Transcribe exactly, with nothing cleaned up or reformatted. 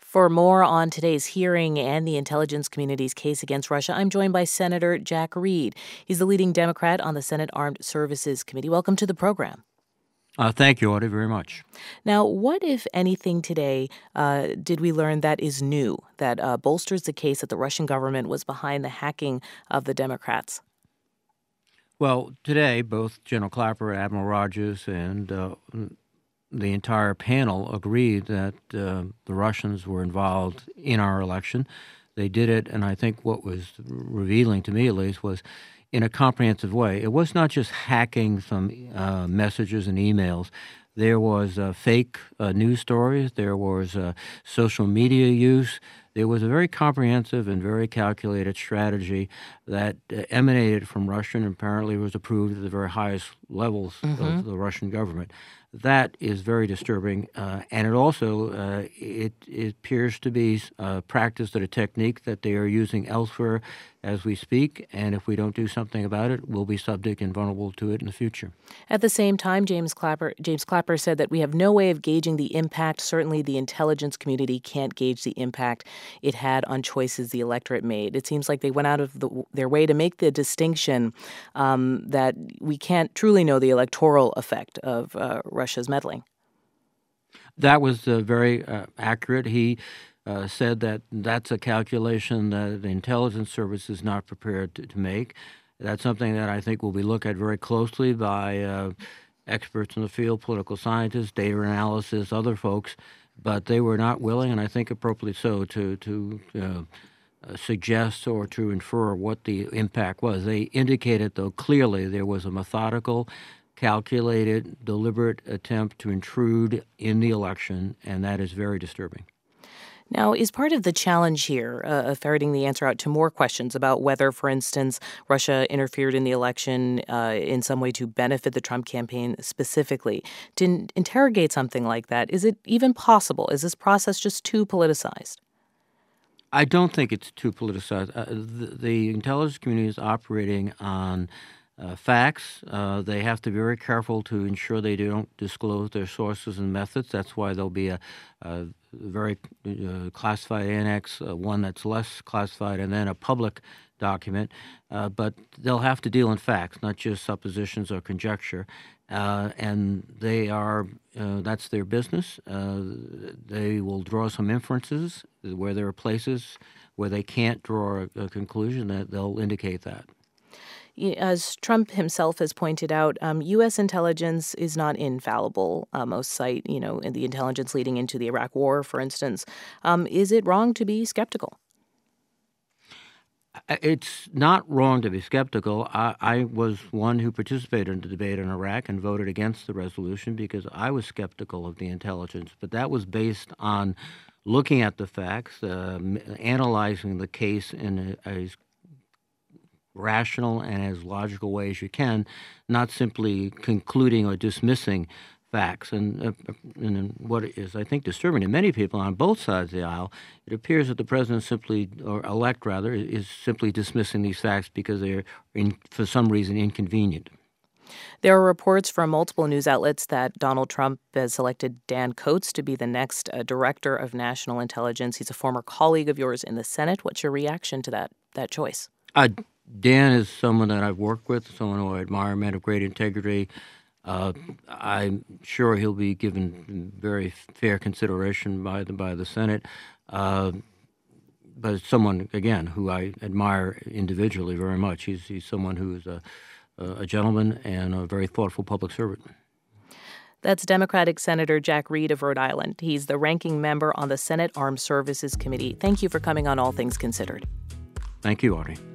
For more on today's hearing and the intelligence community's case against Russia, I'm joined by Senator Jack Reed. He's the leading Democrat on the Senate Armed Services Committee. Welcome to the program. Uh, thank you, Audrey, very much. Now, what, if anything, today uh, did we learn that is new, that uh, bolsters the case that the Russian government was behind the hacking of the Democrats? Well, today, both General Clapper, Admiral Rogers, and uh, the entire panel agreed that uh, the Russians were involved in our election. They did it, and I think what was revealing to me, at least, was in a comprehensive way. It was not just hacking some uh, messages and emails. There was uh, fake uh, news stories. There was uh, social media use. There was a very comprehensive and very calculated strategy that uh, emanated from Russia and apparently was approved at the very highest levels mm-hmm. of the Russian government. That is very disturbing, uh, and it also uh, it, it appears to be a practice and a technique that they are using elsewhere as we speak, and if we don't do something about it, we'll be subject and vulnerable to it in the future. At the same time, James Clapper, James Clapper said that we have no way of gauging the impact. Certainly the intelligence community can't gauge the impact it had on choices the electorate made. It seems like they went out of the, their way to make the distinction um, that we can't truly know the electoral effect of uh, Russia's meddling. That was uh, very uh, accurate. He uh, said that that's a calculation that the intelligence service is not prepared to, to make. That's something that I think will be looked at very closely by uh, experts in the field, political scientists, data analysis, other folks, but they were not willing, and I think appropriately so, to, to uh, uh, suggest or to infer what the impact was. They indicated, though, clearly there was a methodical, calculated, deliberate attempt to intrude in the election, and that is very disturbing. Now, is part of the challenge here uh, of ferreting the answer out to more questions about whether, for instance, Russia interfered in the election uh, in some way to benefit the Trump campaign specifically? To in- interrogate something like that, is it even possible? Is this process just too politicized? I don't think it's too politicized. Uh, the, the intelligence community is operating on Uh, facts. Uh, they have to be very careful to ensure they don't disclose their sources and methods. That's why there'll be a, a very uh, classified annex, uh, one that's less classified, and then a public document. Uh, but they'll have to deal in facts, not just suppositions or conjecture. Uh, and they are, uh, that's their business. Uh, they will draw some inferences where there are places where they can't draw a, a conclusion, that they'll indicate that. As Trump himself has pointed out, um, U S intelligence is not infallible. Uh, most cite, you know, in the intelligence leading into the Iraq War, for instance. Um, is it wrong to be skeptical? It's not wrong to be skeptical. I, I was one who participated in the debate in Iraq and voted against the resolution because I was skeptical of the intelligence. But that was based on looking at the facts, uh, analyzing the case in a, a rational and as logical way as you can, not simply concluding or dismissing facts. And, uh, and what is, I think, disturbing to many people on both sides of the aisle, it appears that the president simply, or elect rather, is simply dismissing these facts because they're, in, for some reason, inconvenient. There are reports from multiple news outlets that Donald Trump has selected Dan Coats to be the next uh, director of national intelligence. He's a former colleague of yours in the Senate. What's your reaction to that that choice? Uh, Dan is someone that I've worked with, someone who I admire, a man of great integrity. Uh, I'm sure he'll be given very fair consideration by the by the Senate. Uh, but it's someone, again, who I admire individually very much. He's he's someone who is a, a gentleman and a very thoughtful public servant. That's Democratic Senator Jack Reed of Rhode Island. He's the ranking member on the Senate Armed Services Committee. Thank you for coming on All Things Considered. Thank you, Audrey.